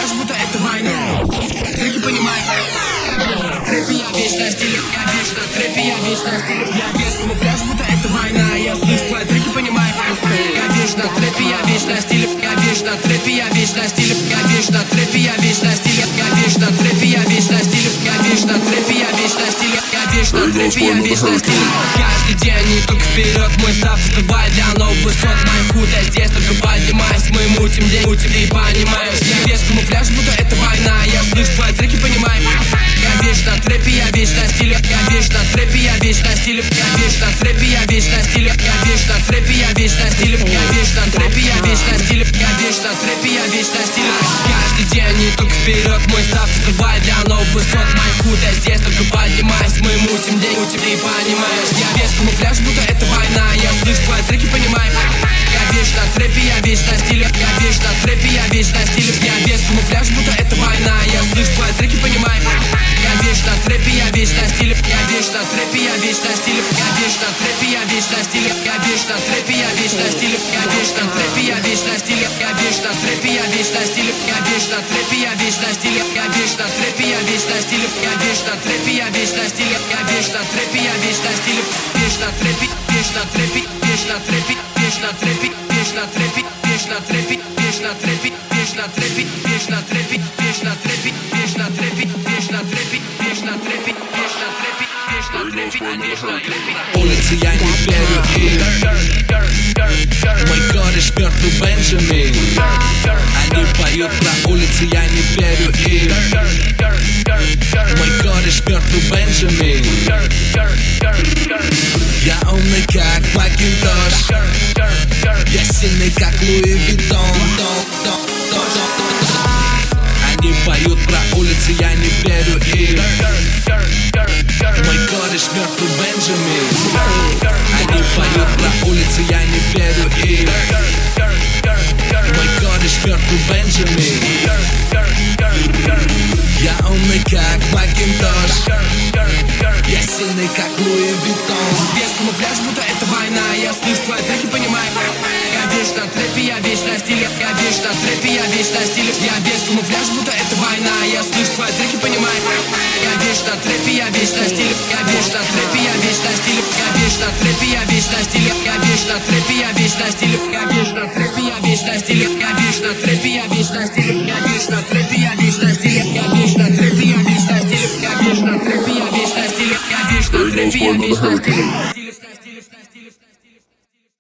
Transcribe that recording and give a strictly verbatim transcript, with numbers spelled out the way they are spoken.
камуфляж, будто это война. Треки понимай. Трэпе я весь на стиле, я весь на трэпе, я весь на стиле. Я без камуфляж, будто это война. Я слышу твои треки, понимай. Я весь на трэпе, я весь на стиле. Я весь на трэпе, я весь на стиле. Я весь на трэпе, я весь на стиле. Я весь на трэпе, я весь на стиле. Я весь на трэпе, я весь на стиле. Я весь на трэпе, я весь на стиле. Каждый день и только вперед, мой став открывает для новых высот. Моя худая здесь только поднимаюсь. Мы мутим день, мутим и понимаешь. Я весь камуфляж, будто это война. Я слышу твои треки, понимай. Я весь на трэпе, я весь на стиле. Я весь на трэпе, я весь на стиле. Я весь на трэпе, я весь на стиле. Я весь на трэпе, я весь на стиле. Я весь на трэпе, я весь на стиле. Я весь на трэпе, я весь на стиле. Каждый день и только вперед, мой став открывает для новых высот. Моя худая здесь только поднимаюсь. Мы мутим день, мутим и понимаешь. Я весь камуфляж, будто это война. Я слышу твои треки, понимай. Я весь на трэпе, я весь на стиле. Я весь на трэпе, я весь на стиле. Я весь камуфляж, будто это война. Я слышу твои треки, понимай. Я весь на трэпе, я весь на стиле. Я весь на трэпе, я весь на стиле. Я весь на трэпе, я весь на стиле. Я весь на трэпе, я весь на стиле. Я весь на трэпе, я весь на стиле. Я весь на трэпе, я весь на стиле. Я весь на трэпе, я весь на стиле. Я весь на трэпе, я весь на стиле. Я весь на трэпе, я весь на стиле. Я весь на трэпе, я весь на стиле. Весь на трэпе, весь на трэпе, весь на трэпе, весь на трэпе, весь на трэпе, весь на трэпе, весь на трэпе, весь на трэпе, весь на трэпе, весь на трэпе, весь на трэпе, весь на трэпе, весь на трэпе, весь на трэпе, весь на трэпе, весь на трэпе. Улицы я не верю им. Мой кореш мертвый Бенджамин. Они поют про улицы, я не верю им. Мой кореш мертвый Бенджамин. Я умный как Макинтош. Я сильный как Луи Виттон. Они поют про улицы, я не верю им. Мой кореш мертвый Бенджамин. Они поют про улицы, я не верю им. Мой кореш мертвый Бенджамин. Я умный как Макинтош. Я сильный как Луи Виттон. Без камуфляж, будто это война. Я слышу твои треки, понимай. Я весь на трэпе, я весь на стиле. Я весь на трэпе, я весь на стиле. Я без камуфляж, будто это война. Я слышу твои треки, понимай. Я весь на трэпе, я весь на стиле. Я весь на трэпе, я весь на стиле. Я весь на трэпе, я весь на стиле. Я весь на трэпе, я весь на стиле. Я весь на трэпе, я весь на стиле. Я весь на трэпе, я весь на стиле. Я весь на трэпе, я весь на стиле. Я весь на трэпе, я весь на стиле. Я весь на трэпе, я весь на стиле. Я весь на трэпе, я весь на стиле.